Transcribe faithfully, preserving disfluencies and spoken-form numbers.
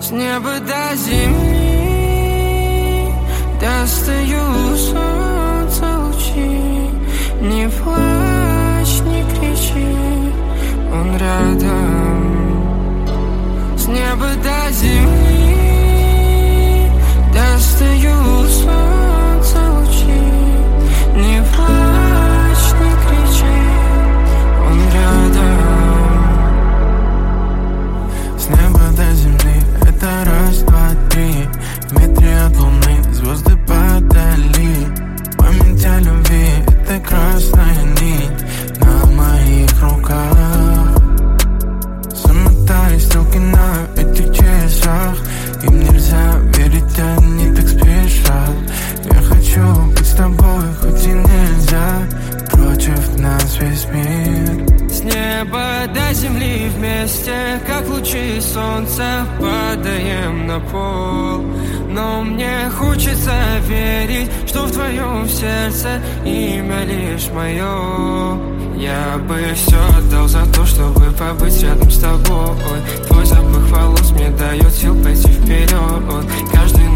С неба до земли достаю солнца лучи. Не плачь, не кричи, он рядом. С неба до земли достаю солнца лучи. Не плачь, не кричи, он рядом. С неба до земли это раз, два, три. В метре от луны звезды подали. Память о любви — это красная нить на моих руках. Замотали стрелки на этих часах. Им нельзя верить, они так спешат. Я хочу быть с тобой, хоть и нельзя. Против нас весь мир. С неба до земли вместе, как лучи солнца, падаем на пол. Но мне хочется верить, что в твоем сердце имя лишь мое. Я бы все отдал за то, чтобы побыть рядом с тобой. Твой запах волос мне дает сил пойти вперед. Каждый